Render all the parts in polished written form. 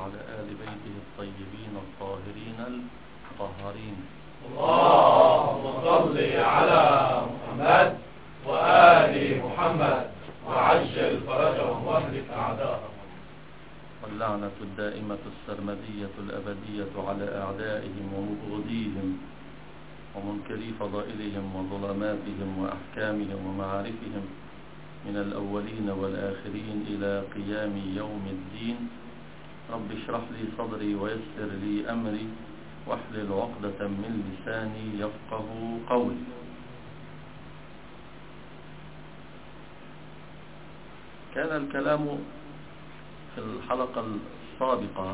وعلى آل بيته الطيبين الطاهرين المطهرين. اللهم صل على محمد وآل محمد وعجل فرجهم واهلك أعداءهم. واللعنة الدائمة السرمدية الأبدية على أعدائهم ومبغضيهم ومنكري فضائلهم وظلماتهم وأحكامهم ومعارفهم من الأولين والآخرين إلى قيام يوم الدين. رب اشرح لي صدري ويسر لي أمري واحلل عقدة من لساني يفقه قولي. كان الكلام في الحلقة السابقة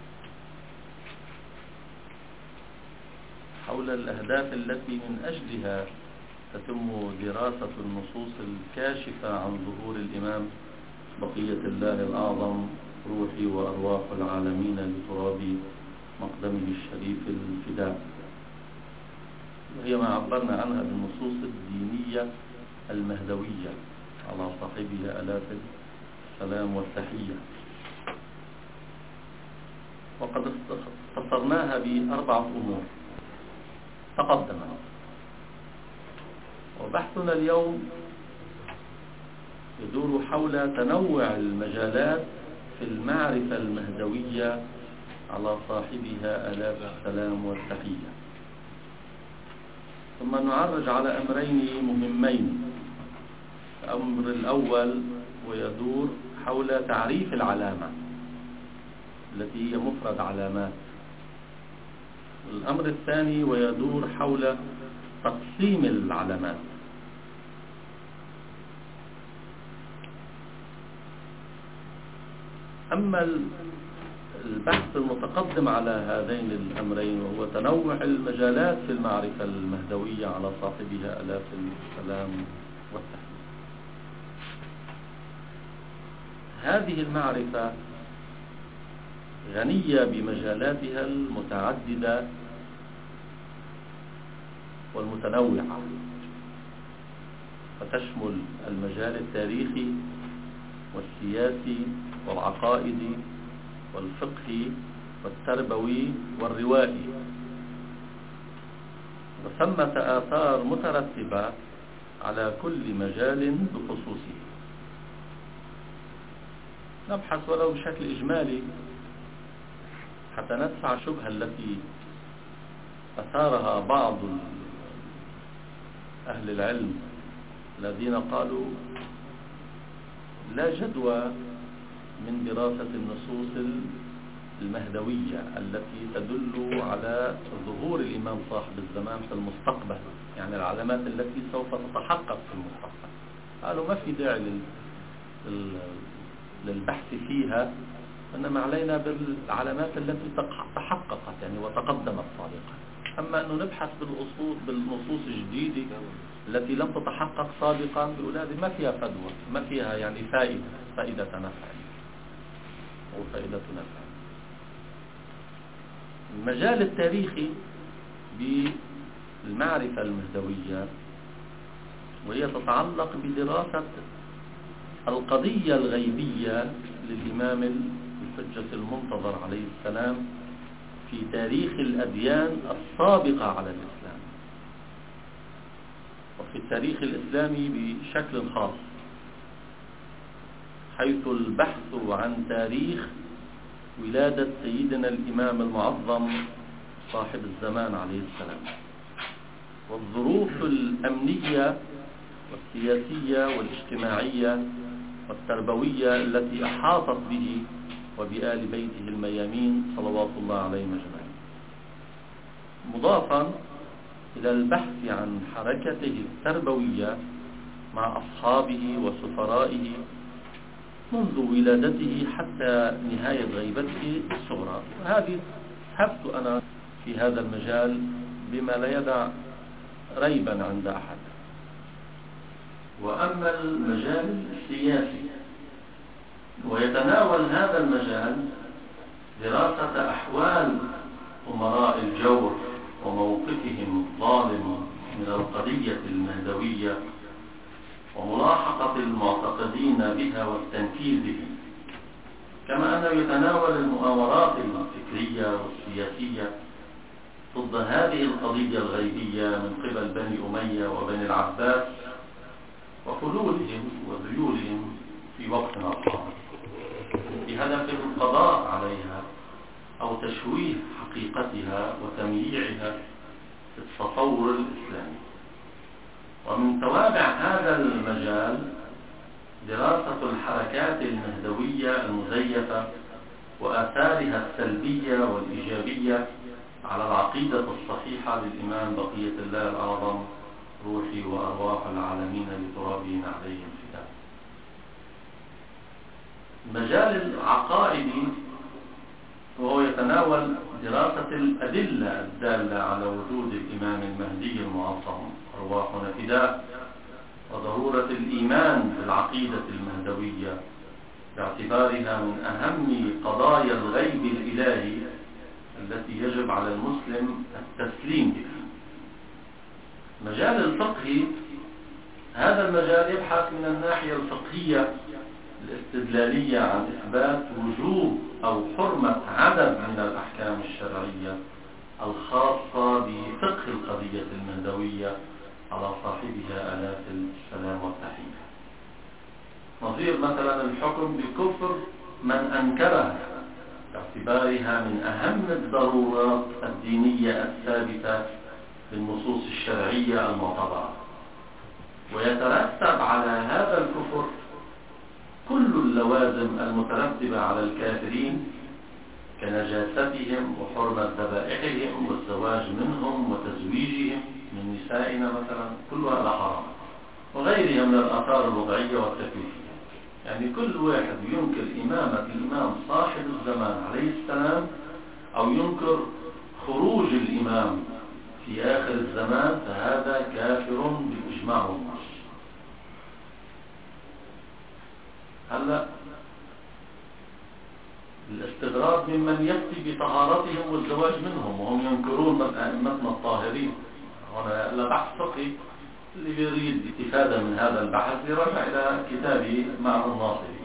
حول الأهداف التي من أجلها تتم دراسة النصوص الكاشفة عن ظهور الإمام بقية الله الأعظم روحي وأرواح العالمين لتراب مقدمه الشريف الفداء، وهي ما عبرنا عنها بالنصوص الدينية المهدوية على صاحبها آلاف السلام والتحية. وقد اختصرناها بأربعة أمور تقدمت، وبحثنا اليوم يدور حول تنوع المجالات في المعرفة المهدوية على صاحبها آلاف السلام والتحية. ثم نعرج على أمرين مهمين. الأمر الأول ويدور حول تعريف العلامة التي هي مفرد علامات. الأمر الثاني ويدور حول تقسيم العلامات. أما البحث المتقدم على هذين الأمرين وهو تنوع المجالات في المعرفة المهدوية على صاحبها آلاف السلام والتحية. هذه المعرفة غنية بمجالاتها المتعددة والمتنوعة، فتشمل المجال التاريخي والسياسي والعقائدي والفقهي والتربوي والروائي، وثمة آثار مترتبة على كل مجال بخصوصه. نبحث ولو بشكل إجمالي حتى ندفع الشبهة التي أثارها بعض أهل العلم الذين قالوا لا جدوى من دراسة النصوص المهدوية التي تدل على ظهور الإمام صاحب الزمان في المستقبل، يعني العلامات التي سوف تتحقق في المستقبل. قالوا ما في داعي للبحث فيها، إنما علينا بالعلامات التي تحققت يعني وتقدمت سابقا. أما أنه نبحث بالنصوص الجديدة التي لم تتحقق سابقا، بيقول هذه ما فيها فدوى، ما فيها يعني فائدة نفع أو فائدة نفع. المجال التاريخي بالمعرفة المهدوية وهي تتعلق بدراسة القضية الغيبية للإمام الحجة المنتظر عليه السلام في تاريخ الأديان السابقة على الإسلام، وفي التاريخ الإسلامي بشكل خاص، حيث البحث عن تاريخ ولادة سيدنا الإمام المعظم صاحب الزمان عليه السلام، والظروف الأمنية والسياسية والاجتماعية والتربوية التي أحاطت به وبآل بيته الميامين صلوات الله عليهم أجمعين، مضافا إلى البحث عن حركته التربوية مع أصحابه وسفرائه منذ ولادته حتى نهاية غيبته الصغرى. وهذه ذهبت أنا في هذا المجال بما لا يدع ريبا عند أحد. وأما المجال السياسي ويتناول هذا المجال دراسة أحوال أمراء الجور وموقفهم الظالم من القضية المهدوية وملاحقة المعتقدين بها والتنفيذ به، كما أنه يتناول المؤامرات الفكرية والسياسية ضد هذه القضية الغيبية من قبل بني أمية وبني العباس وفلولهم وذيولهم في وقت آخر بهدف القضاء عليها أو تشويه حقيقتها وتمييعها في التصور الإسلامي. ومن توابع هذا المجال دراسة الحركات المهدوية المزيفة وآثارها السلبية والإيجابية على العقيدة الصحيحة للإمام بقية الله الأعظم روحي وأرواح العالمين لترابهم عليهم فداء. المجال العقائدي وهو يتناول دراسة الأدلة الدالة على وجود الإمام المهدي المعصم أرواحنا فداء وضرورة الإيمان بالعقيدة المهدوية باعتبارها من أهم قضايا الغيب الإلهي التي يجب على المسلم التسليم بها. مجال الفقه هذا المجال يبحث من الناحية الفقهية الاستدلالية عن إثبات وجوب أو حرمة عدد من الأحكام الشرعية الخاصة بفقه القضية المهدوية على صاحبها آلاف السلام والتحية، نظير مثلا الحكم بكفر من أنكرها باعتبارها من أهم الضرورات الدينية الثابتة بالنصوص الشرعية المعتبرة، ويترتب على هذا الكفر كل اللوازم المترتبة على الكافرين كنجاستهم وحرمة ذبائحهم والزواج منهم وتزويجهم من نسائنا مثلا، كل هذا حرام، وغيرها من الآثار الوضعية والتكليفية. يعني كل واحد ينكر إمامة الإمام صاحب الزمان عليه السلام أو ينكر خروج الإمام في آخر الزمان فهذا كافر بإجماع الناس. هلا الاستغراب ممن يفتي بطهارتهم والزواج منهم وهم ينكرون أئمتنا الطاهرين. هنا لا بحث فقهي، اللي يريد استفادة من هذا البحث يرجع إلى كتابي مع الناصري.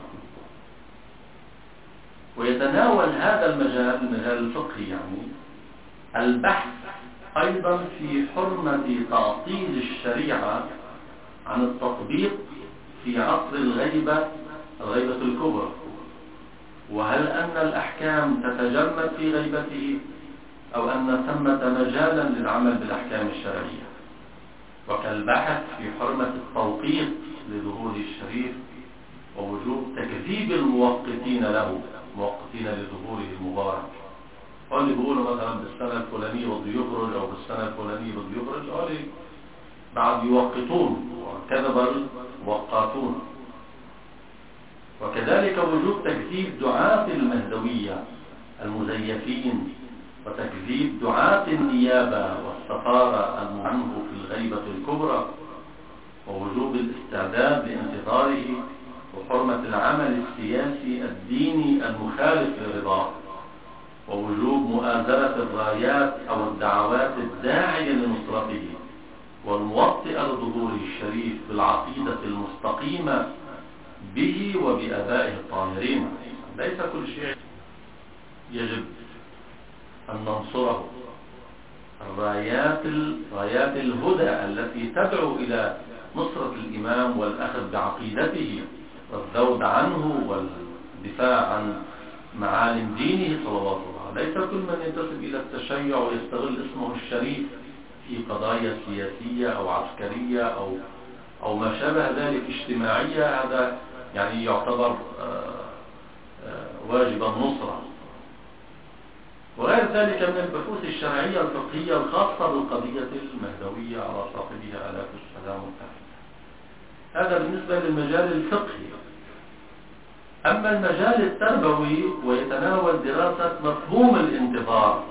ويتناول هذا المجال الفقهي يعني البحث أيضا في حرمة تعطيل الشريعة عن التطبيق في عصر الغيبة الكبرى، وهل أن الأحكام تتجمد في غيبته أو أن ثمة مجالا للعمل بالأحكام الشرعية، وكالبحث في حرمة التوقيت لظهور الشريف ووجوب تكذيب الموقتين له موقتين لظهوره المبارك. اللي بيقولوا مثلا بالسنة الفلانية بده يخرج أو بالسنة الفلانية بده يخرج اللي بعد يوقتون وكذب الوقاتون. وكذلك وجوب تكذيب دعاة المهدوية المزيفين وتكذيب دعاة النيابة والسفارة عنه في الغيبة الكبرى، ووجوب الاستعداد لانتظاره، وحرمة العمل السياسي الديني المخالف للرضا، ووجوب مؤازرة الرايات أو الدعوات الداعية لنصرته والموطئة لظهوره الشريف بالعقيدة المستقيمة به وبآبائه الطاهرين. ليس كل شيء يجب أن ننصره. رايات الهدى التي تدعو إلى نصرة الإمام والأخذ بعقيدته والذود عنه والدفاع عن معالم دينه صلوات الله. ليس كل من ينتسب إلى التشيع ويستغل اسمه الشريف في قضايا سياسية أو عسكرية أو ما شابه ذلك اجتماعية هذا يعني يعتبر واجب النصرة. وغير ذلك من البحوث الشرعية الفقهية الخاصة بالقضية المهدوية على صاحبها آلاف السلام والتحية. هذا بالنسبة للمجال الفقهي. أما المجال التربوي ويتناول دراسة مفهوم الانتظار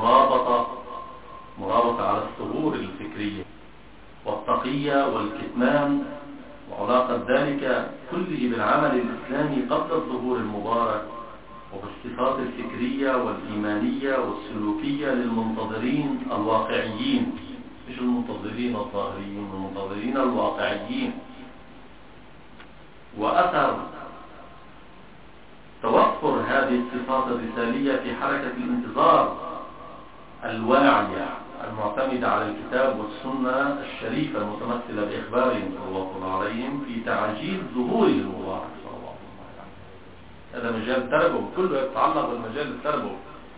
مرابطة على الثغور الفكرية والتقية والكتمان وعلاقة ذلك كله بالعمل الإسلامي قبل الظهور المبارك وبالصفات الفكرية والإيمانية والسلوكية للمنتظرين الواقعيين، مش المنتظرين الظاهريين، المنتظرين الواقعيين، وأثر توفر هذه الصفات الرسالية في حركة الانتظار الواعية المعتمدة على الكتاب والسنة الشريفة المتمثلة بإخبارهم صلى الله عليهم في تعجيل ظهوره المبارك صلى الله عليه وسلم. هذا مجال الترجمة، كله يتعلق بالمجال الترجمة.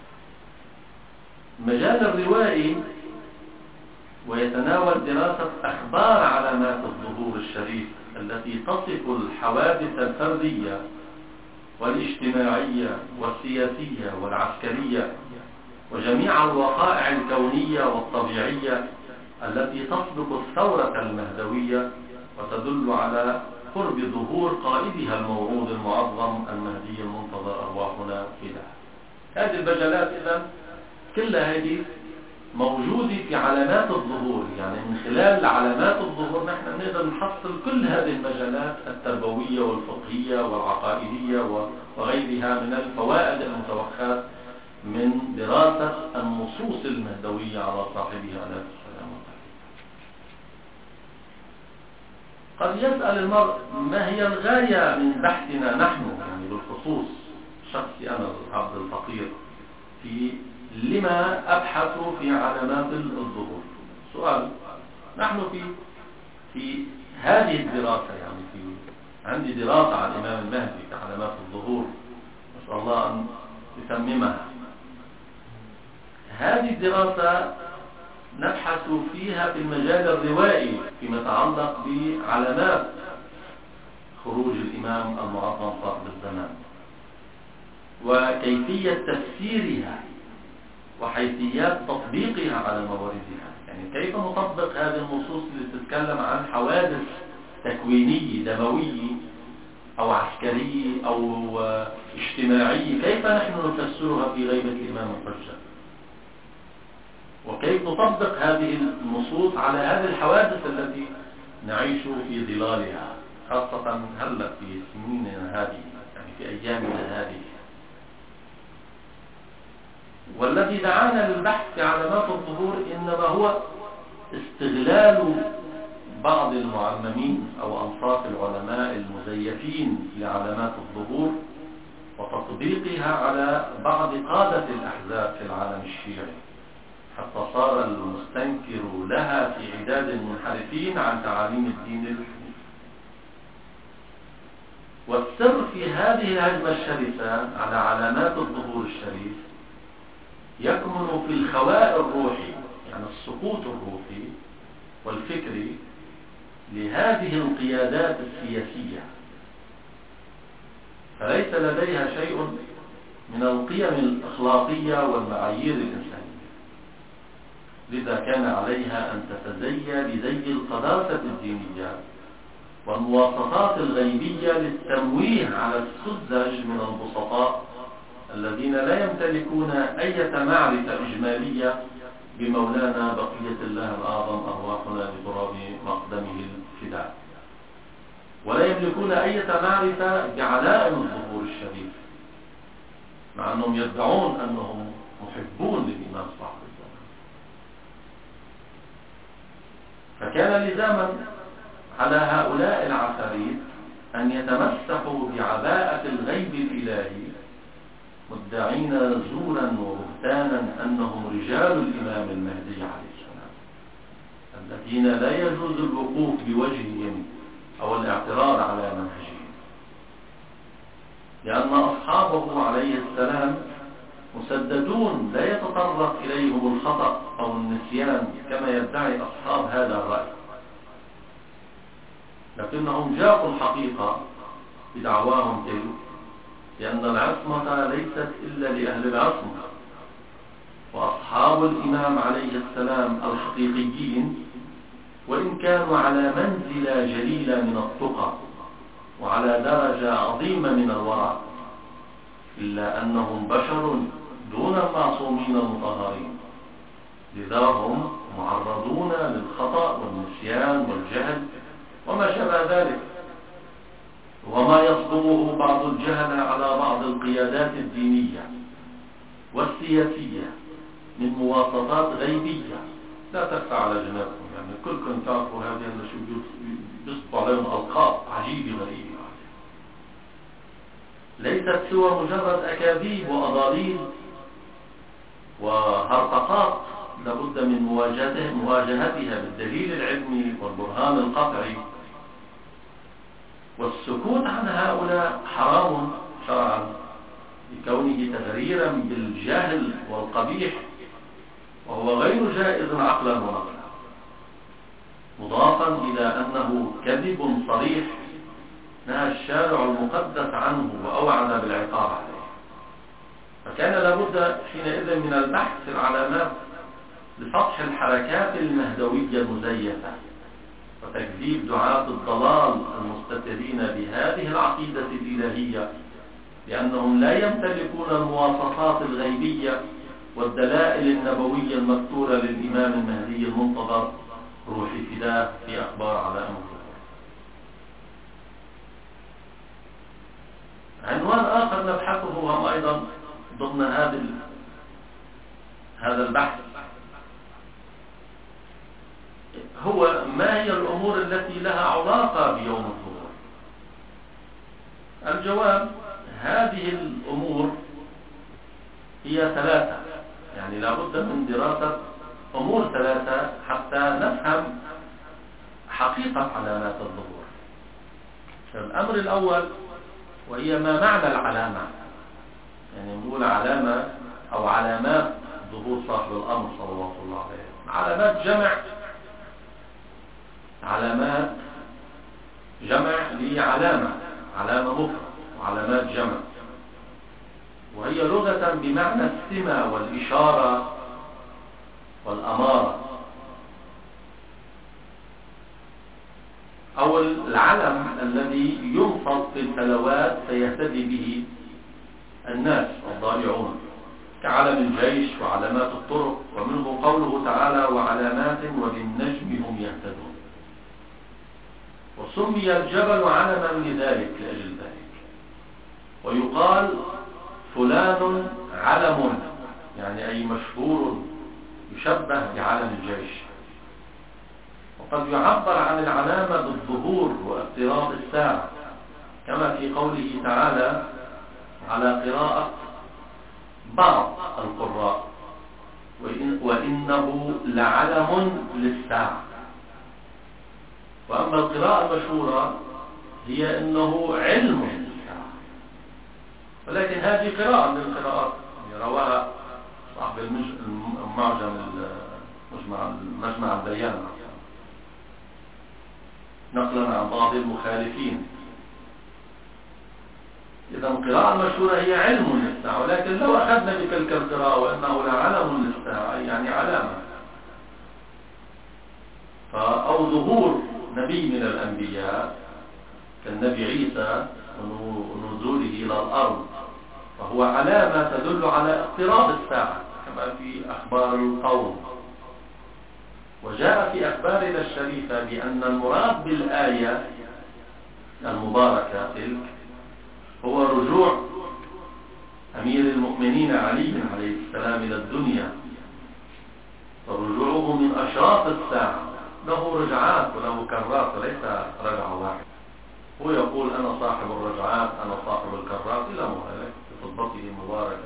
مجال الروائي ويتناول دراسة أخبار علامات الظهور الشريف التي تصف الحوادث الفردية والاجتماعية والسياسية والعسكرية وجميع الوقائع الكونية والطبيعية التي تسبق الثورة المهدوية وتدل على قرب ظهور قائدها الموعود المعظم المهدي المنتظر أرواحنا فيه. هذه المجالات إذن كلها هذه موجودة في علامات الظهور، يعني من خلال علامات الظهور نحن نقدر نحصل كل هذه المجالات التربوية والفقهية والعقائدية وغيرها من الفوائد المتوخاة من دراسة النصوص المهدوية على صاحبها عليه السلام. قد يسأل المرء ما هي الغاية من بحثنا نحن، يعني بالخصوص شخصي أنا العبد الفقير، في لما أبحث في علامات الظهور. سؤال، نحن في هذه الدراسة، يعني عندي دراسة عن الإمام المهدي في علامات الظهور، نسأل الله أن يتممها. هذه الدراسة نبحث فيها في المجال الروائي فيما يتعلق بعلامات خروج الإمام المعظم صاحب الزمان وكيفية تفسيرها وحيثيات تطبيقها على مواردها، يعني كيف نطبق هذه النصوص اللي تتكلم عن حوادث تكوينية دموية أو عسكرية أو اجتماعية، كيف نحن نفسرها في غيبة الإمام الحجة، وكيف نطبق هذه النصوص على هذه الحوادث التي نعيش في ظلالها، خاصة هلأ في سنيننا هذه، يعني في أيامنا هذه. والذي دعانا للبحث في علامات الظهور إنما هو استغلال بعض المعممين أو أنصاف العلماء المزيفين لعلامات الظهور وتطبيقها على بعض قادة الأحزاب في العالم الشيعي، حتى صار المستنكر لها في عداد المنحرفين عن تعاليم الدين الحنيف. والسر في هذه الهجمة الشرسة على علامات الظهور الشريف يكمن في الخواء الروحي، يعني السقوط الروحي والفكري لهذه القيادات السياسية، فليس لديها شيء من القيم الأخلاقية والمعايير الإنسانية. لذا كان عليها أن تتزي بزي القداسة الدينية والمواصفات الغيبية للتمويه على السذج من البسطاء الذين لا يمتلكون أي معرفة إجمالية بمولانا بقية الله الأعظم أرواحنا بتراب مقدمه الفداء، ولا يملكون أي معرفة بعلائم الظهور الشريف، مع أنهم يدعون أنهم محبون للإمام صاحب الزمان. فكان لزاما على هؤلاء العفاريت أن يتمسحوا بعباءة الغيب الإلهي مدعين زورا وبهتانا أنهم رجال الإمام المهدي عليه السلام الذين لا يجوز الوقوف بوجههم أو الاعتراض على منهجهم، لأن أصحابه عليه السلام مسددون لا يتطرق إليهم الخطأ أو النسيان كما يدعي أصحاب هذا الرأي، لكنهم جاءوا الحقيقة بدعواهم تلك، لأن العصمة ليست إلا لأهل العصمة، وأصحاب الإمام عليه السلام الحقيقيين وإن كانوا على منزلة جليلة من التقى وعلى درجة عظيمة من الورع، إلا أنهم بشر دون المعصومين المطهرين، لذا هم معرضون للخطأ والنسيان والجهل وما شابه ذلك، وما يصدره بعض الجهل على بعض القيادات الدينية والسياسية من مواصفات غيبية لا تخفى على جنابكم، يعني كلكم تعرفوا هذه اللي شو بيصبوا عليهم ألقاب عجيبة غريبة. ليست سوى مجرد أكاذيب وأضاليل وهرطقات لابد من مواجهتها بالدليل العلمي والبرهان القطعي، والسكوت عن هؤلاء حرام شرعا لكونه تغريرا بالجاهل والقبيح، وهو غير جائز عقلا ونقلا، مضافا إلى أنه كذب صريح نهى الشارع المقدس عنه وأوعد بالعقاب عليه. فكان لابد حينئذ من البحث في العلامات لسطح الحركات المهدوية المزيفة وتكذيب دعاة الضلال المستترين بهذه العقيدة الإلهية، لأنهم لا يمتلكون المواصفات الغيبية والدلائل النبوية المذكورة للإمام المهدي المنتظر روح فداه في أخبار علائم الظهور. عنوان آخر نبحثه هم أيضا ضمن هذا البحث هو ما هي الأمور التي لها علاقة بيوم الظهور. الجواب: هذه الأمور هي ثلاثة، يعني لابد من دراسة أمور ثلاثة حتى نفهم حقيقة علامات الظهور. الأمر الأول وهي ما معنى العلامة، يعني نقول علامة أو علامات ظهور صاحب الأمر صلى الله عليه وسلم. علامات جمع لعلامة، علامة مفرد، وعلامات جمع، وهي لغة بمعنى السمة والإشارة والأمارة، أو العلم الذي ينصب في الفلوات فيهتدي به الناس الضائعون، كعلم الجيش وعلامات الطرق، ومنه قوله تعالى: وعلامات وبالنجم هم يهتدون. وسمي الجبل علما لذلك لأجل ذلك. ويقال فلان علم، يعني أي مشهور يشبه بعلم الجيش. وقد يعبر عن العلامة بالظهور واقتراب الساعة، كما في قوله تعالى على قراءة بعض القراء: وإنه لعلم للساعة. وأما القراءة المشهورة هي إنه علم للساعة، ولكن هذه قراءة من القراءات رواها صاحب مجمع البيان نقلا عن بعض المخالفين. إذا القراءة المشهورة هي علم للساعة، ولكن لو أخذنا بتلك القراءة وأنه لعلم للساعة يعني علامة، أو ظهور نبي من الأنبياء كالنبي عيسى ونزوله إلى الأرض، فهو علامة تدل على اقتراب الساعة كما في أخبار القوم. وجاء في أخبارنا الشريفة بأن المراد بالآية المباركة تلك هو رجوع أمير المؤمنين علي عليه السلام إلى الدنيا، فرجوعه من أشراط الساعة، له رجعات وله كرات وليس رجعة واحدة. هو يقول: أنا صاحب الرجعات، أنا صاحب الكرات، إلى مهلك بخطبته المباركة.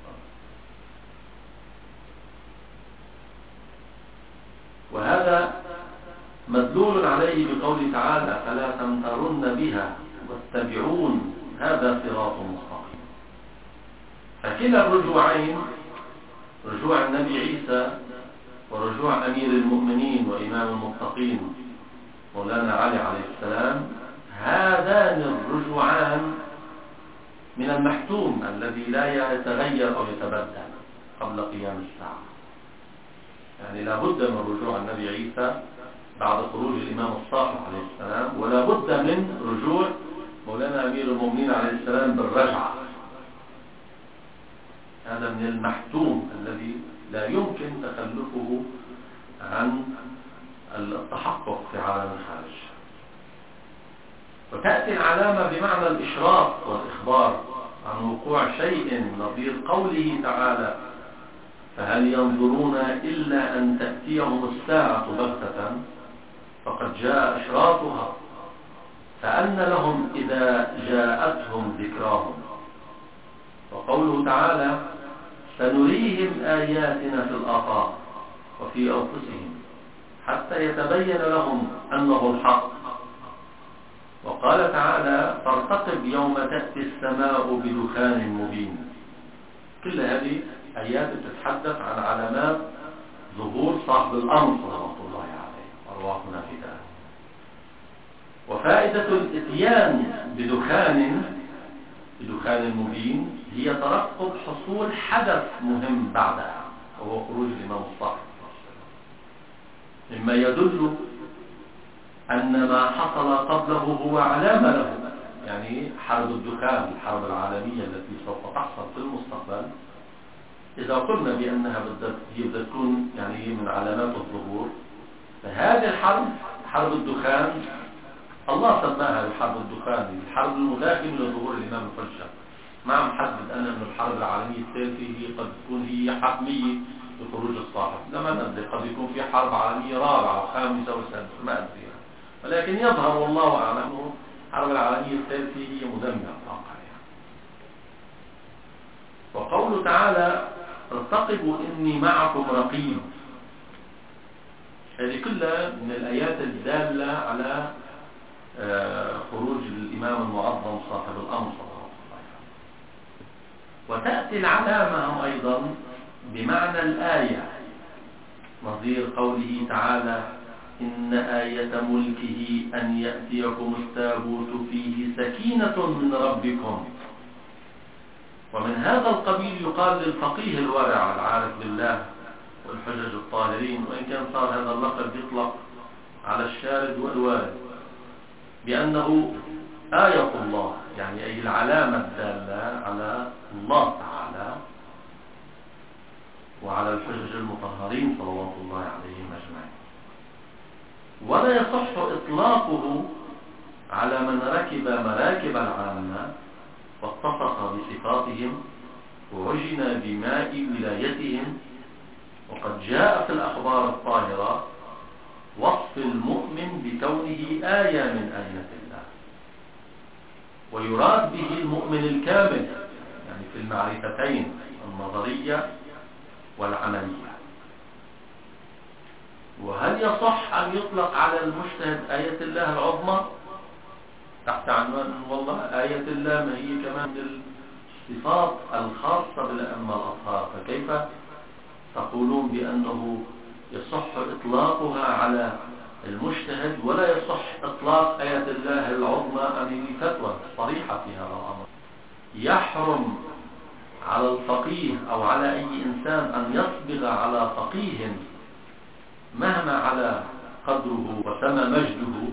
وهذا مدلول عليه بقوله تعالى: فلا تمترن بها واتبعون هذا صراط مستقيم. فكلا الرجوعين، رجوع النبي عيسى ورجوع أمير المؤمنين وإمام المتقين مولانا علي عليه السلام، هذان الرجوعان من المحتوم الذي لا يتغير أو يتبدل قبل قيام الساعة. يعني لا بد من رجوع النبي عيسى بعد خروج الإمام الصادق عليه السلام، ولا بد من رجوع مولانا أمير المؤمنين عليه السلام بالرجعة. هذا من المحتوم الذي لا يمكن تخلفه عن التحقق في عالم الخارج. وتأتي العلامة بمعنى الإشراف والإخبار عن وقوع شيء، نظير قوله تعالى: فهل ينظرون إلا أن تأتيهم الساعة بغتة فقد جاء أشراطها فأن لهم إذا جاءتهم ذكراهم وقوله تعالى سنريهم آياتنا في الآفاق وفي أنفسهم حتى يتبين لهم أنه الحق. وقال تعالى فارتقب يوم تأتي السماء بدخان مبين. كل هذه آيات تتحدث عن علامات ظهور صاحب الأمر صلوات الله عليه أرواحنا فداه. وفائدة الاتيان بدخان مبين هي ترقب حصول حدث مهم بعدها وهو خروج الإمام الصادق، مما يدل أن ما حصل قبله هو علامة له. يعني حرب الدخان الحرب العالمية التي سوف تحصل في المستقبل، إذا قلنا بأنها هي بدها تكون يعني من علامات الظهور، فهذه الحرب حرب الدخان الله سماها بحرب الدخان، الحرب المداخلة لظهور الإمام الحجة. ما عم حدد أنا أن الحرب العالمية الثالثة هي قد تكون هي حتمية لخروج الصاحب، لما ندري قد يكون في حرب عالمية رابعة وخامسة وسادسة ما أدري، ولكن يظهر والله أعلم أنه الحرب العالمية الثالثة هي مدمرة واقعية. وقوله تعالى ارتقبوا إني معكم رقيب، هذه كلها من الآيات الدالة على خروج الإمام المعظم صاحب الأمر صلى الله عليه وسلم. وتأتي العلامة أيضا بمعنى الآية، نظير قوله تعالى إن آية ملكه أن يأتيكم التابوت فيه سكينة من ربكم. ومن هذا القبيل يقال للفقيه الورع العارف بالله والحجج الطاهرين، وإن كان صار هذا اللقب يطلق على الشارد والوارد، بأنه آية الله، يعني أي العلامة الدالة على الله تعالى وعلى الحجج المطهرين صلوات الله عليهم أجمعين. ولا يصح إطلاقه على من ركب مراكب العامة واتصف بصفاتهم وعجن بماء ولايتهم. وقد جاء في الأخبار الطاهرة وصف المؤمن بكونه آية من آيات الله، ويراد به المؤمن الكامل، يعني في المعرفتين النظرية والعملية. وهل يصح أن يطلق على المجتهد آية الله العظمى تحت عنوان والله آية الله ما هي كمان الصفات الخاصة بالأئمة الأطهار؟ فكيف تقولون بأنه يصح إطلاقها على المجتهد ولا يصح إطلاق آية الله العظمى؟ هذه فتوى صريحة في هذا الأمر. يحرم على الفقيه أو على أي إنسان أن يصبغ على فقيه مهما على قدره وسمى مجده،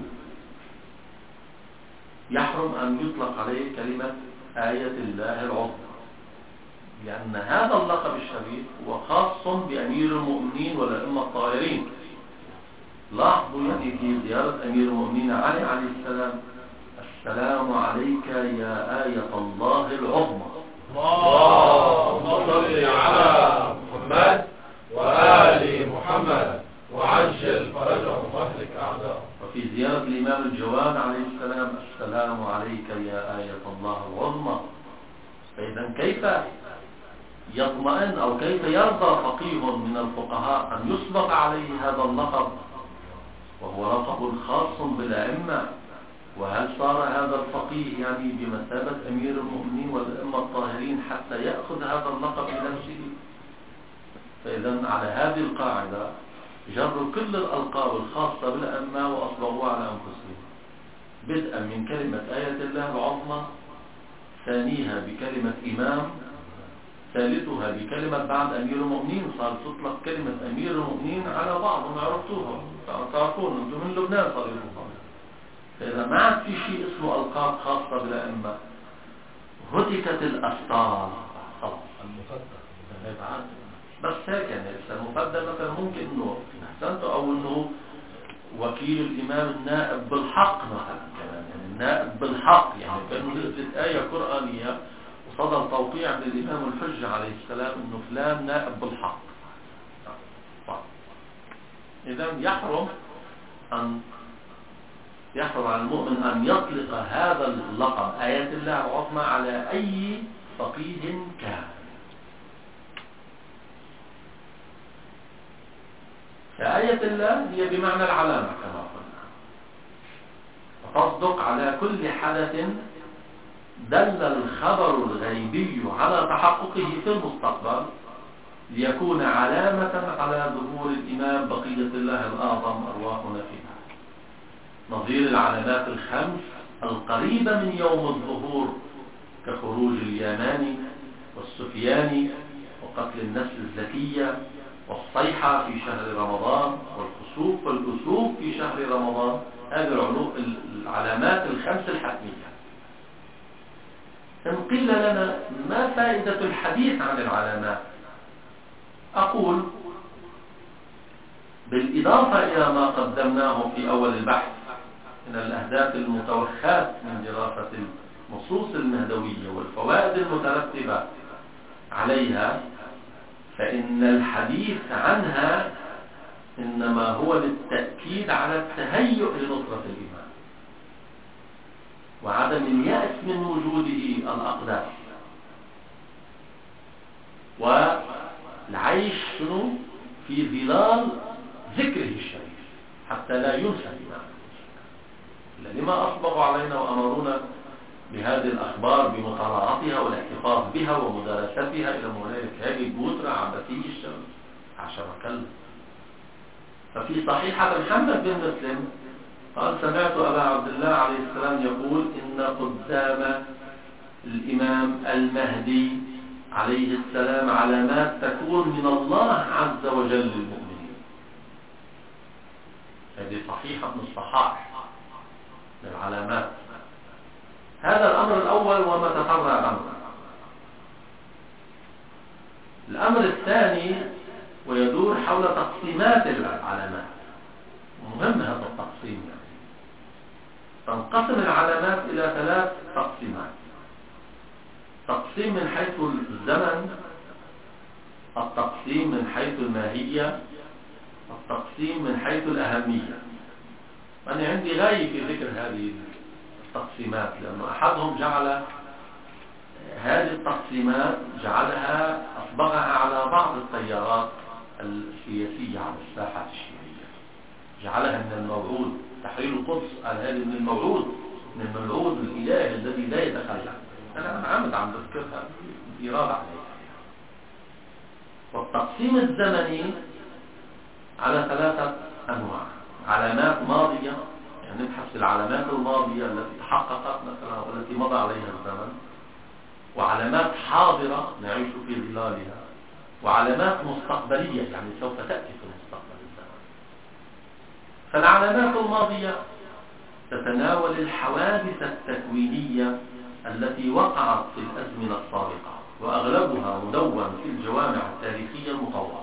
يحرم أن يطلق عليه كلمة آية الله العظمى، لأن هذا اللقب الشريف هو خاص بأمير المؤمنين والأئمة الطاهرين. لاحظوا يعني في زيارة أمير المؤمنين علي عليه السلام السلام عليك يا آية الله العظمى. اللهم صل على محمد وآل محمد وعجل فرجهم واهلك أعداءهم. وفي زيارة الإمام الجواد عليه السلام السلام عليك يا آية الله العظمى. فإذا كيف يطمئن أو كيف يرضى فقيه من الفقهاء أن يسبق عليه هذا اللقب وهو لقب خاص بالأئمة؟ وهل صار هذا الفقيه يعني بمثابة أمير المؤمنين والأئمة الطاهرين حتى يأخذ هذا اللقب لنفسه؟ فإذا على هذه القاعدة جروا كل الألقاب الخاصة بالأئمة وأصبغوها على أنفسهم، بدءا من كلمة آية الله العظمى، ثانيها بكلمة إمام، ثالثها بكلمة بعد أمير المؤمنين صار تطلق كلمة أمير المؤمنين على بعضهم عرفتوها تعرفون أنتم من لبنان صار يطلق. فإذا ما عاد في شيء اسمه ألقاب خاصة بالأئمة، هتكت الأستار خلاص. المفدى بس هيك يعني المفدى مثلا ممكن إنه أحسنته أو إنه وكيل الإمام النائب بالحق مثلا كمان، يعني النائب بالحق، يعني كأنه نزلت آية قرآنية وصدر توقيع من الإمام الحجة عليه السلام إنه فلان نائب بالحق. إذا يحرم على المؤمن أن يطلق هذا اللقب آيات الله العظمى على أي فقيه كان. فآية الله هي بمعنى العلامة كما قلنا، وتصدق على كل حدث دل الخبر الغيبي على تحققه في المستقبل ليكون علامة على ظهور الإمام بقية الله الأعظم أرواحنا فيها، نظير العلامات الخمس القريبة من يوم الظهور كخروج اليماني والسفياني وقتل النفس الزكية والصيحة في شهر رمضان والخسوف والكسوف في شهر رمضان. هذه العلامات الخمس الحتمية. إن قيل لنا ما فائدة الحديث عن العلامات؟ أقول بالإضافة إلى ما قدمناه في أول البحث من الأهداف المتوخاة من دراسة النصوص المهدوية والفوائد المترتبة عليها، فإن الحديث عنها إنما هو للتأكيد على التهيؤ لنصرة الإيمان وعدم اليأس من وجوده الأقدس، والعيش في ظلال ذكره الشريف حتى لا ينسى الإيمان. لما أصبغوا علينا وأمرونا بهذه الأخبار بمطالعتها والاحتفاظ بها ومدارستها إلى هنالك هذه البوترة عبثي الشمس 10 كلمة. ففي صحيحة محمد بن مسلم قال سمعت أبا عبد الله عليه السلام يقول إن قدام الإمام المهدي عليه السلام علامات تكون من الله عز وجل للمؤمنين. هذه صحيحة من الصحائح من العلامات. هذا الأمر الأول وما تفرع عنه. الأمر الثاني ويدور حول تقسيمات العلامات. مهم هذا التقسيم يعني. تنقسم العلامات إلى 3 تقسيمات: تقسيم من حيث الزمن، التقسيم من حيث الماهية، التقسيم من حيث الأهمية. أنا عندي غاية في ذكر هذه التقسيمات، لأنه أحدهم جعل هذه التقسيمات جعلها أصبغها على بعض التيارات السياسية على الساحة الشيعية، جعلها من الموعود تحرير القدس، قال هذه من الموعود، من الموعود الإلهي الذي لا يتخلى. أنا عامد عم بذكرها بإرادة عليها. والتقسيم الزمني على 3 أنواع: علامات ماضية، يعني نبحث في العلامات الماضية التي تحققت مثلا والتي مضى عليها الزمن، وعلامات حاضرة نعيش في ظلالها، وعلامات مستقبلية يعني سوف تأتي في المستقبل الزمن. فالعلامات الماضية تتناول الحوادث التكوينية التي وقعت في الأزمنة السابقة، وأغلبها مدون في الجوامع التاريخية المطورة.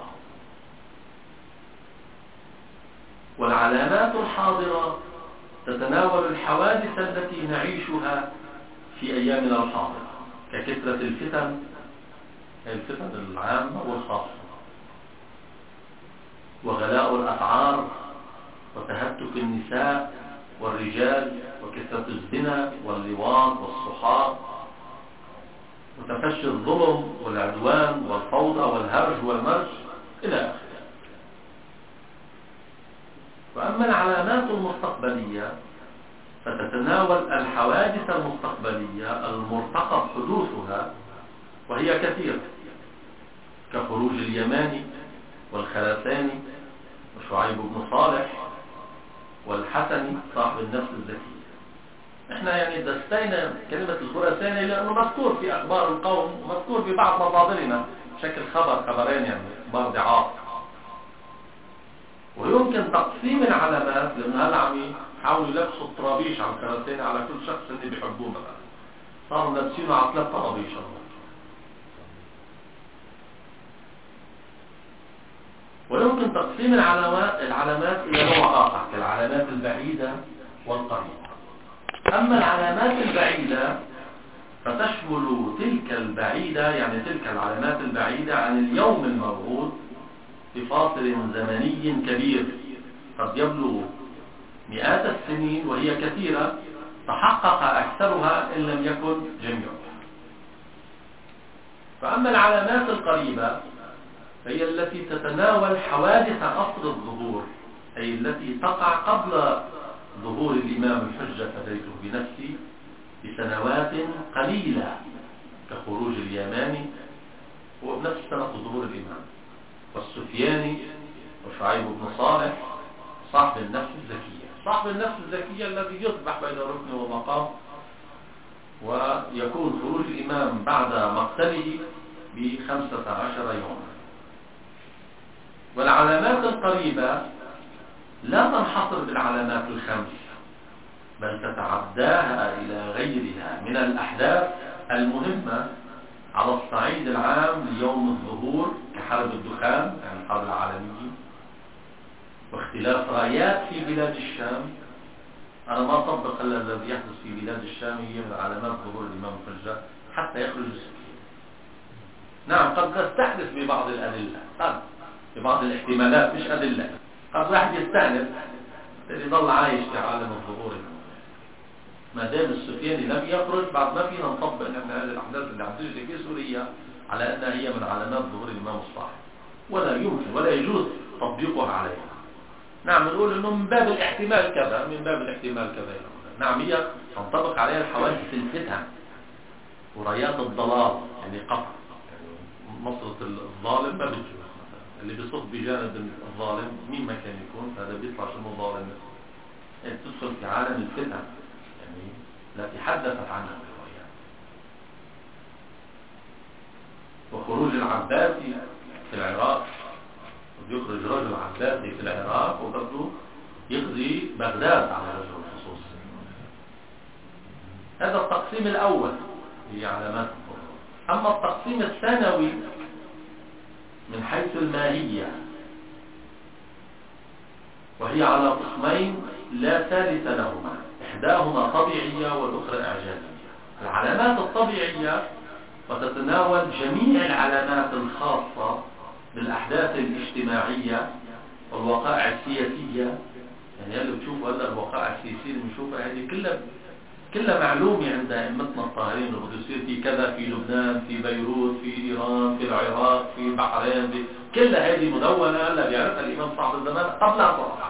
والعلامات الحاضرة تتناول الحوادث التي نعيشها في أيامنا الحاضرة ككثرة الفتن العامة والخاصة، وغلاء الأسعار، وتهتك النساء والرجال، وكثرة الزنا واللواط والصحاب، وتفشي الظلم والعدوان والفوضى والهرج والمرج إلى آخره. وأما العلامات المستقبلية فتتناول الحوادث المستقبلية المرتقب حدوثها، وهي كثيرة، كخروج اليماني والخراساني وشعيب بن صالح والحسني صاحب النفس الزكية. احنا يعني دستينا كلمة الخراساني لأنه مذكور في أخبار القوم ومذكور في بعض مصادرنا بشكل خبرين، يعني أخبار ضعاف. ويمكن تقسيم العلامات، لأن هذا عم يحاولوا يلبسوا الطرابيش على الخراساني على كل شخص اللي بيحبوه مثلا، صاروا لابسينه على 3 طرابيش. ويمكن تقسيم العلامات إلى نوع آخر كالعلامات البعيدة والقريبة. أما العلامات البعيدة فتشمل تلك البعيدة، يعني تلك العلامات البعيدة عن اليوم الموعود بفاصل زمني كبير قد يبلغ مئات السنين، وهي كثيرة تحقق أكثرها إن لم يكن جميعها. فأما العلامات القريبة هي التي تتناول حوادث عصر الظهور، أي التي تقع قبل ظهور الإمام الحجة فديته بنفسي بسنوات قليلة، كخروج اليماني هو بنفس سنة ظهور الإمام، والسفياني وشعيب بن صالح صاحب النفس الزكية، صاحب النفس الزكية الذي يصبح بين ركن ومقام، ويكون خروج الإمام بعد مقتله ب15 يوما. والعلامات القريبة لا تنحصر بالعلامات الخمس، بل تتعداها إلى غيرها من الأحداث المهمة على الصعيد العام ليوم الظهور، كحرب الدخان يعني الحرب العالمية، واختلاف رايات في بلاد الشام. أنا ما أطبق إلا الذي يحدث في بلاد الشام، هي من علامات ظهور الإمام الحجة حتى يخرج السكين. نعم قد تستحدث ببعض الأدلة، قد ببعض الاحتمالات مش أدلة، قد واحد يستأنف يظل عايش في عالم الظهور. ما دام السفياني لم يخرج بعد ما فينا نطبق نحن هذه الأحداث اللي عم تجري في سوريا على أنها هي من علامات ظهور الإمام الصالح، ولا يمكن ولا يجوز تطبيقها عليها. نعم نقول انه من باب الاحتمال كذا، من باب الاحتمال كذا. نعم هي تنطبق عليها الحوادث الفتن ورايات الضلال، يعني قطع، يعني نصرة الظالم ما بتجوز مثلا، اللي بيصف بجانب الظالم مين ما كان يكون هذا بيطلع شنو ظالم، يعني تدخل في عالم الفتن يعني التي حدثت عنها الروايات. وخروج العباسي في العراق، يخرج رجل عباسي في العراق وبرضه يقضي بغداد على رجل الخصوص. هذا التقسيم الأول هي علامات الظهور. أما التقسيم الثانوي من حيث الماهية، وهي على قسمين لا ثالث لهما، إحداهما طبيعية والأخرى إعجازية. العلامات الطبيعية وتتناول جميع العلامات الخاصة بالأحداث الاجتماعية والوقائع السياسية. يعني اللي بتشوفوا هلا الوقائع السياسية اللي بنشوفها هذه كلها معلومة عند أئمتنا الطاهرين، اللي بده يصير في كذا في لبنان، في بيروت، في إيران، في العراق، في البحرين، كلها هذه مدونة هلا بيعرفها الإمام صاحب الزمان قبل أن تطلع.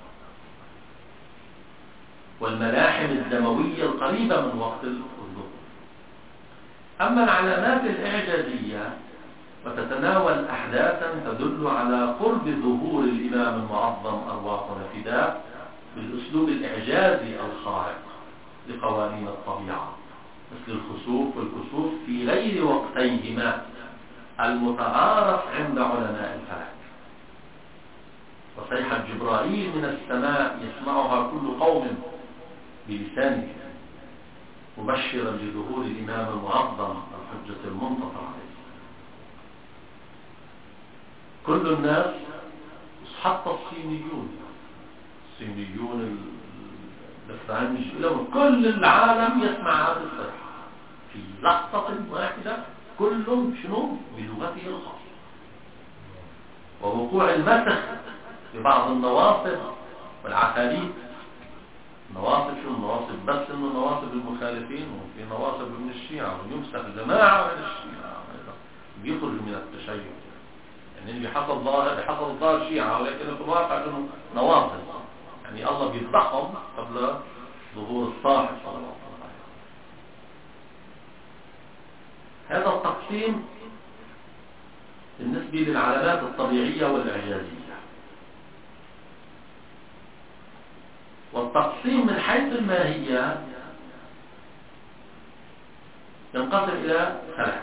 والملاحم الدموية القريبة من وقت الظهور. أما العلامات الإعجازية وتتناول أحداثا تدل على قرب ظهور الإمام المعظم أرواحنا فداه بالأسلوب الإعجازي الخارق لقوانين الطبيعة، مثل الخسوف والكسوف في غير وقتيهما المتعارف عند علماء الفلك، وصيحة جبرائيل من السماء يسمعها كل قوم بلسانه مبشرا لظهور الإمام المعظم الحجة المنتصر عليه. كل الناس حتى الصينيون الفرنج كل العالم يسمع هذا الصيحة في لحظة واحدة، كلهم شنو بلغته الخاصة. ووقوع المسخ في بعض النواصب والعفاريت. نواصب شو النواصب؟ بس انه نواصب المخالفين، وفي نواصب من الشيعة، ويمسخ جماعة من الشيعة بيخرج من التشيع، يعني بحسب الظاهر شيعة، ولكن في الواقع انه نواصب، يعني الله بيفضحهم قبل ظهور الصاحب صلى الله عليه وسلم. هذا التقسيم بالنسبة للعلامات الطبيعية والإعجازية. والتقسيم من حيث الماهية ينقسم إلى ثلاث: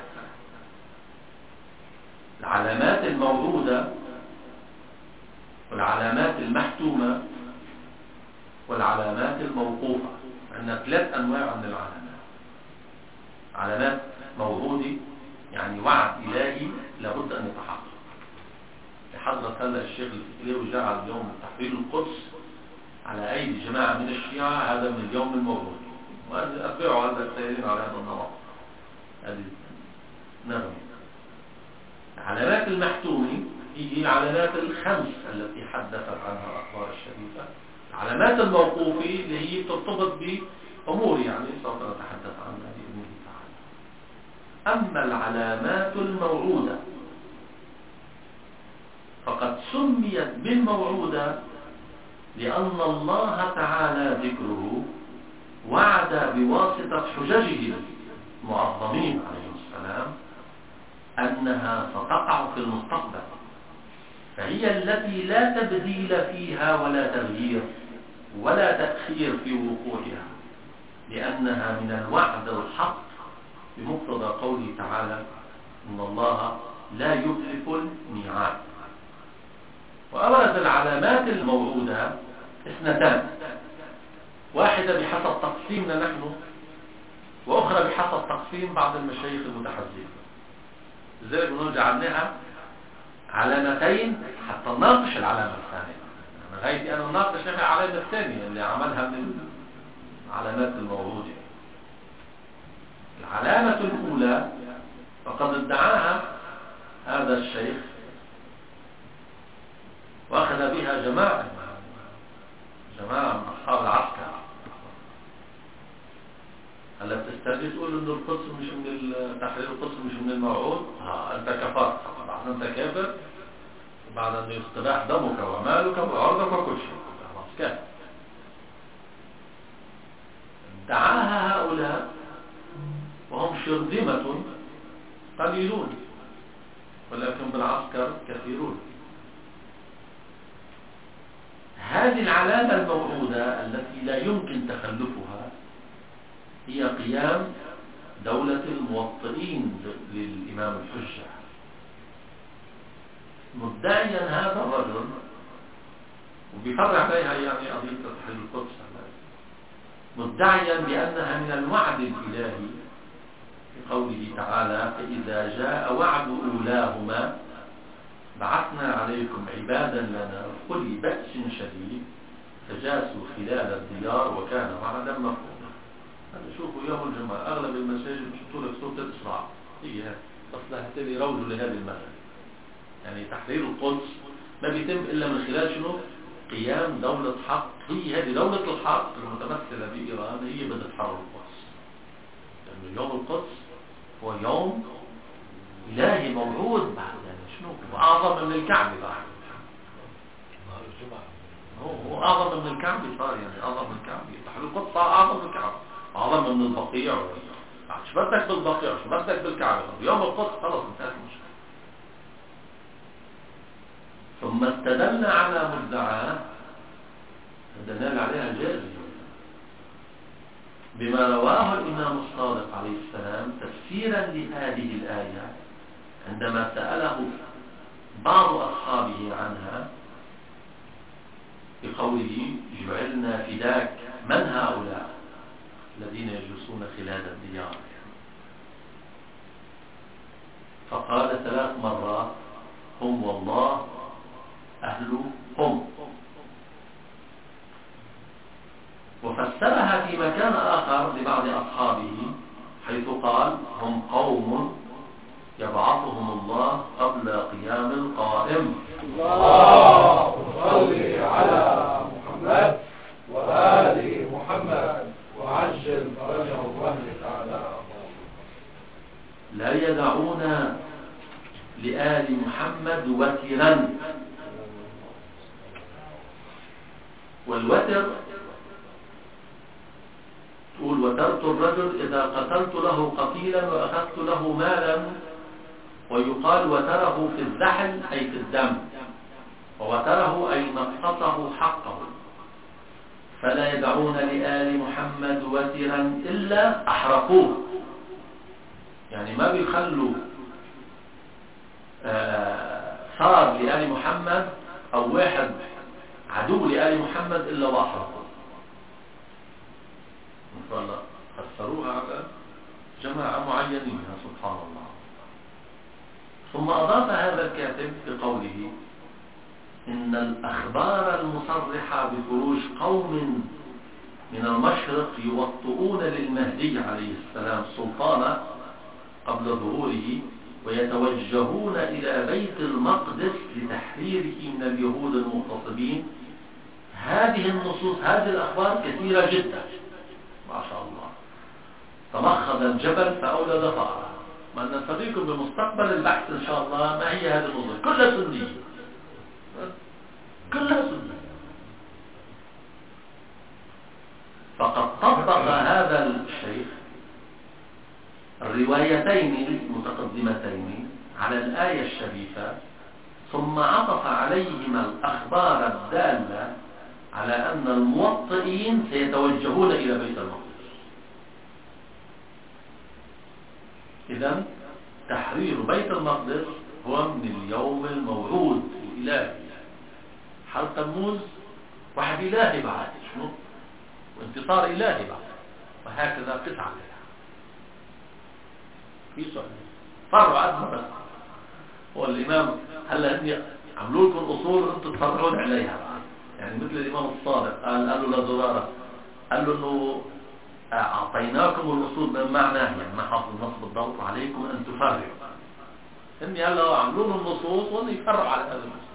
العلامات الموعودة، والعلامات المحتومة، والعلامات الموقوفة. عندنا 3 أنواع من العلامات. علامات موعودة يعني وعد إلهي لابد أن يتحقق. لحضرة هلا الشيخ الفكري جعل اليوم تحرير القدس على أيدي جماعة من الشيعة هذا من اليوم الموعود، وأتبعوا هذا السيرين على هذا النمط. هذه نغمة. العلامات المحتومة هي العلامات الخمس التي حدثت عنها الأخبار الشريفة. العلامات الموقوفة اللي هي ترتبط بأمور يعني سوف نتحدث عنها بإذن الله تعالى. أما العلامات الموعودة فقد سميت بالموعودة لأن الله تعالى ذكره وعد بواسطة حججه المعظمين عليهم السلام أنها ستقع في المستقبل، فهي التي لا تبديل فيها ولا تغيير ولا تأخير في وقوعها، لأنها من الوعد الحق بمقتضى قوله تعالى إن الله لا يخلف الميعاد. وأبرز العلامات الموعودة اثنتان، واحدة بحسب تقسيمنا نحن، وأخرى بحسب تقسيم بعض المشايخ المتحزبين. لذلك بنرجع عنها علامتين حتى نناقش العلامة الثانية. غايتي أنا نناقش العلامة الثانية اللي عملها من العلامات الموعودة. العلامة الأولى فقد ادعاها هذا الشيخ وأخذ بها جماعة من أصحاب العسكر. هلا بتستدعي تقول إنه القدس مش من تحرير القدس مش من الموعود؟ أنت كفرت، بعد أنت كافر، بعد أن يستباح دمك ومالك وعرضك وكل شيء، خلاص كافر. ادعاها هؤلاء وهم شرذمة قليلون ولكن بالعسكر كثيرون. هذه العلامة الموعودة التي لا يمكن تخلفها هي قيام دولة الموطئين للإمام الحجة. مدعيا هذا الرجل وبيفرع عليها يعني قضية تحرير القدس، مدعيا بأنها من الوعد الإلهي في قوله تعالى فإذا جاء وعد أولاهما بعثنا عليكم عبادا لنا أولي بأس شديد فجاسوا خلال الديار وكان وعدا مفعولا. هذا شوفوا يوم الجمعة أغلب المساجد بيحطوا لك سورة الإسراء، هي أصلها تبي روجوا لهذه المسألة. يعني تحرير القدس ما بيتم إلا من خلال شنو؟ قيام دولة حق. هي هذه دولة الحق المتمثلة بإيران هي بدها تحرر القدس، لأن يوم القدس هو يوم إلهي موعود بعد يعني شنو وأعظم من الكعبة بعد. هو أعظم من الكعبة صار يعني أعظم من الكعبة. تحرير القدس صار أعظم من الكعبة، أعظم من البقيع. شو بدك بالبقيع شو بدك بالكعبة؟ يوم القدس خلص انتهت المشكلة. ثم استدل على مدعاه دلال عليها جازم بما رواه الإمام الصادق عليه السلام تفسيرا لهذه الآية عندما سأله بعض أصحابه عنها بقوله جعلنا فداك من هؤلاء الذين يجلسون خلال الديار؟ فقال 3 مرات هم والله أهلهم. وفسرها في مكان آخر لبعض أصحابه حيث قال هم قوم يبعثهم الله قبل قيام القائم. اللهم صل على محمد وآل محمد وعجل فرجهم واهلك أعداءهم. لا يدعون لآل محمد وترا، والوتر تقول وترت الرجل إذا قتلت له قتيلا وأخذت له مالا، ويقال وتره في الزحل أي في الدم، ووتره أي نقصه حقه. فلا يدعون لآل محمد وترا إلا أحرقوه، يعني ما بيخلوا صار لآل محمد أو واحد عدو لآل محمد إلا وأحرقوه. فسروها على جماعة معينين سبحان الله. ثم أضاف هذا الكاتب بقوله إن الأخبار المصرحة بخروج قوم من المشرق يوطئون للمهدي عليه السلام سلطانه قبل ظهوره ويتوجهون إلى بيت المقدس لتحريره من اليهود المغتصبين. هذه النصوص هذه الأخبار كثيرة جدا ما شاء الله. تمخض الجبل فأولد ثأرا. ما نستضيفكم بمستقبل البحث إن شاء الله ما هي هذه النظرية، كلها سنية، كلها سنية. فقد طبق هذا الشيخ الروايتين المتقدمتين على الآية الشريفة، ثم عطف عليهما الأخبار الدالة على أن الموطئين سيتوجهون إلى بيت المقدس. إذن تحرير بيت المقدس هو من اليوم الموعود الإلهي. حرب تموز واحد إلهي بعد شنو، وانتصار إلهي بعد، وهكذا قطع عليها في سؤال فرع أدنى. بس هو الإمام هلا هني عملوا لكم أصول أنتم تفرعون عليها، يعني مثل الإمام الصادق قال له لزرارة، قال له إنه أعطيناكم الأصول من معناه، يعني ما حافظ النص بالضبط، عليكم أن تفرعوا. هني هلا عملوا لهم النصوص وأن يفرعوا على هذا النصوص.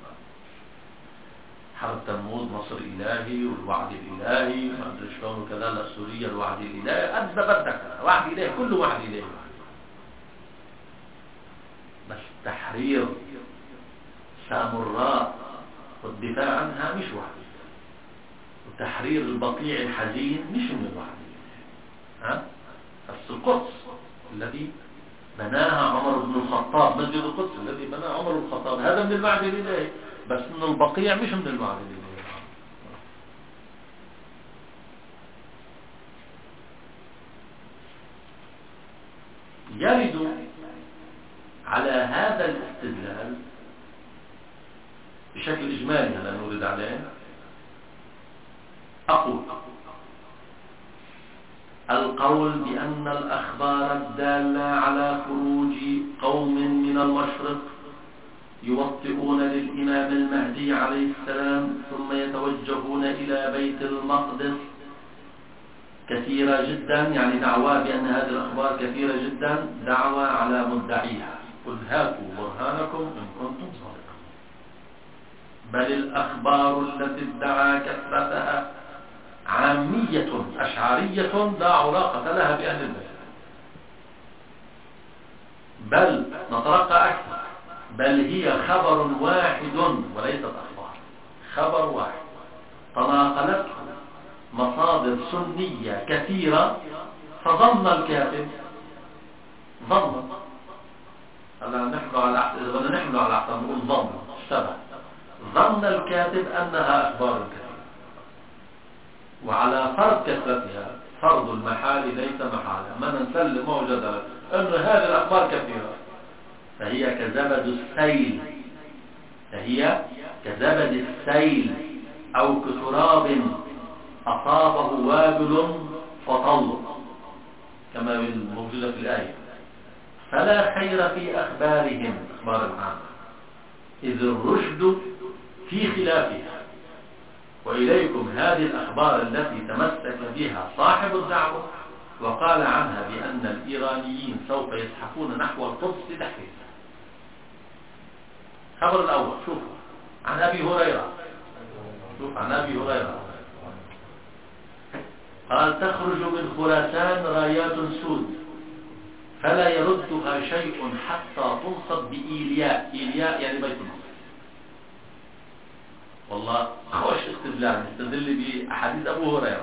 حرب تموز نصر إلهي والوعد الإلهي ما أدري شلون وكذا، لا سوريا الوعد الإلهي، قد بدك وعد إلهي، كله وعد إلهي. بس تحرير سامراء والدفاع عنها مش وعد، وتحرير البقيع الحزين مش من الوعد. بس القدس الذي بناها عمر بن الخطاب، مسجد القدس الذي بناه عمر بن الخطاب، هذا من الوعد الإلهي، بس من البقيع مش من الوعد الإلهي. يرد على هذا الاستدلال بشكل إجمالي، هذا نورد عليه، أقول القول بأن الأخبار الدالة على خروج قوم من المشرق يوطئون للإمام المهدي عليه السلام ثم يتوجهون إلى بيت المقدس كثيرة جدا، يعني دعوى بأن هذه الأخبار كثيرة جدا، دعوى على مدعيها. قل هاتوا برهانكم إن كنتم صادقين. بل الأخبار التي ادعى كثرتها عامية أشعرية لا علاقة لها بأهل البيت، بل نترقى أكثر، بل هي خبر واحد وليست أخبار، خبر واحد تناقلته مصادر سنية كثيرة، فظن الكاتب ظن، هلا نحن على أحسن نقول ظن اشتبه، ظن الكاتب أنها أخبار كثيرة، وعلى فرض كثرتها فرض المحال ليس محالا، ما نسلم موجدا أن هذه الأخبار كثيرة، فهي كزبد السيل، فهي كزبد السيل أو كتراب أصابه وابل فطل، كما موجودة في الآية. فلا خير في أخبارهم، أخبار العامة، إذ الرشد في خلافها. وإليكم هذه الأخبار التي تمسك بها صاحب الدعوة وقال عنها بأن الإيرانيين سوف يزحفون نحو القدس لتحريرها. خبر الأول، شوف عن أبي هريرة، قال تخرج من خراسان رايات سود فلا يردها شيء حتى تنصب بإيلياء، إيلياء يعني بيت المقدس. والله خوش استدلال، نستدل بأحاديث أبو هريرة.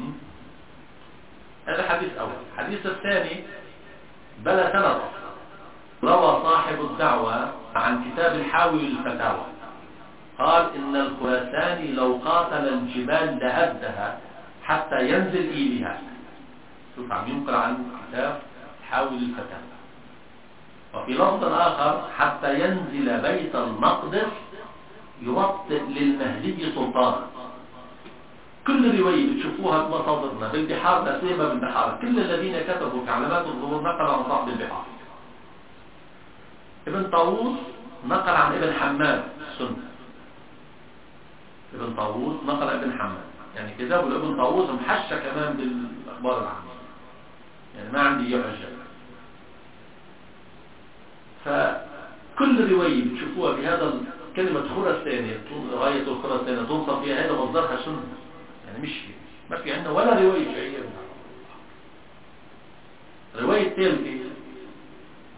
هذا حديث أول. الحديث الثاني بلا سند، روى صاحب الدعوة عن كتاب الحاوي للفتاوى قال إن الخراساني لو قاتل الجبال لهدها حتى ينزل إيليها. شوف عم ينقل عن كتاب حاوي للفتاوى. وفي لفظ آخر حتى ينزل بيت المقدس يوطئ للمهدي سلطانا. كل رواية بتشوفوها بمصادرنا بالبحار، لا سيما بالبحار، كل الذين كتبوا في علامات الظهور نقل عن صاحب البحار. ابن طاووس نقل عن ابن حماد السنة، ابن طاووس نقل ابن حماد، يعني كتابه لابن طاووس محشى كمان بالأخبار العامة، يعني ما عندي حجة. فكل رواية بتشوفوها بهذا كلمة خراسانية، غاية الخراسانية تنصب فيها، هذا مصدرها سنة، يعني مش ما في عندنا ولا رواية شيعية. رواية ثالثة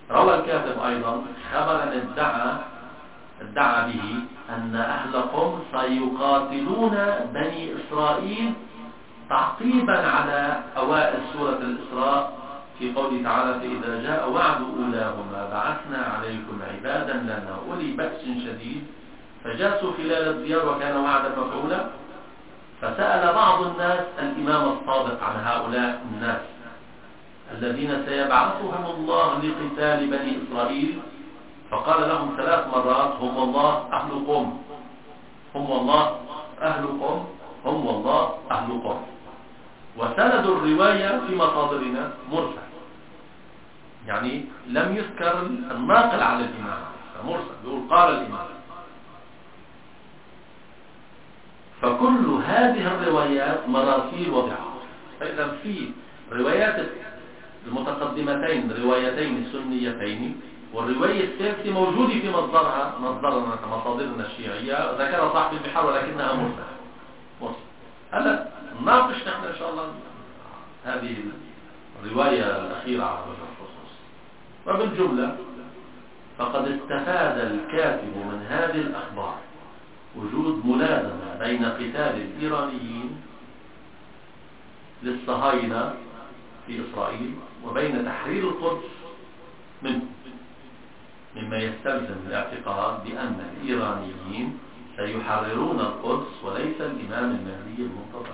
روى الكاتب أيضا خبرا ادعى به أن أهل قم سيقاتلون بني إسرائيل تعقيبا على أوائل سورة الإسراء في قوله تعالى: فإذا جاء وعد أولاهما بعثنا عليكم عبادا لنا أولي بأس شديد فجاسوا خلال الديار وكان وعدا مفعولا. فسأل بعض الناس الإمام الصادق عن هؤلاء الناس الذين سيبعثهم الله لقتال بني إسرائيل، فقال لهم 3 مرات: هم والله أهل قم، هم والله أهل قم، هم والله أهل قم. وسند الرواية في مصادرنا مرسل، يعني لم يذكر الناقل على الإمام، مرسل يقول قال الإمام. فكل هذه الروايات مراسيل وضعها. فإذا في روايات المتقدمتين روايتين سنيتين، والرواية الثالثة موجودة في مصدرنا كمصادرنا الشيعية، ذكر صاحب البحار ولكنها مرسل. هلا نناقش نحن إن شاء الله هذه الرواية الأخيرة على وجه الخصوص. وبالجملة فقد استفاد الكاتب من هذه الأخبار وجود ملازمة بين قتال الإيرانيين للصهاينة في إسرائيل وبين تحرير القدس منهم، مما يستلزم الاعتقاد بأن الإيرانيين سيحررون القدس وليس الإمام المهدي المنتظر.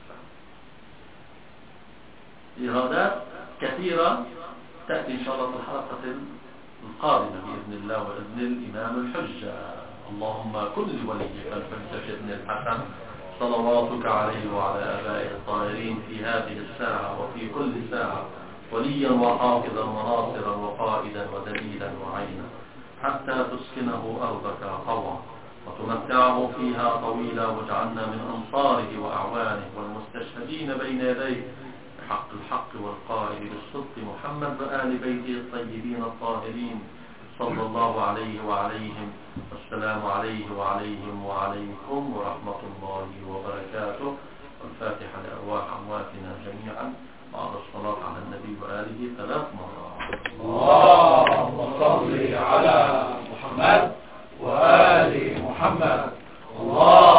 إرادات كثيرة تأتي إن شاء الله في الحلقة القادمة بإذن الله وإذن الإمام الحجة. اللهم كن لوليك الحجة ابن الحسن صلواتك عليه وعلى آبائه الطاهرين في هذه الساعة وفي كل ساعة وليا وحافظا وناصرا وقائدا ودليلا وعينا، حتى تسكنه أرضك طوعا وتمتعه فيها طويلا، واجعلنا من أنصاره وأعوانه والمستشهدين بين يديه بحق الحق والقائل بالصدق محمد وآل بيته الطيبين الطاهرين صلى الله عليه وعليهم. والسلام عليه وعليهم وعليكم ورحمة الله وبركاته. والفاتحة لأرواح أمواتنا جميعا بعد الصلاة على النبي وآله 3 مرات. اللهم صل على محمد وآل محمد. الله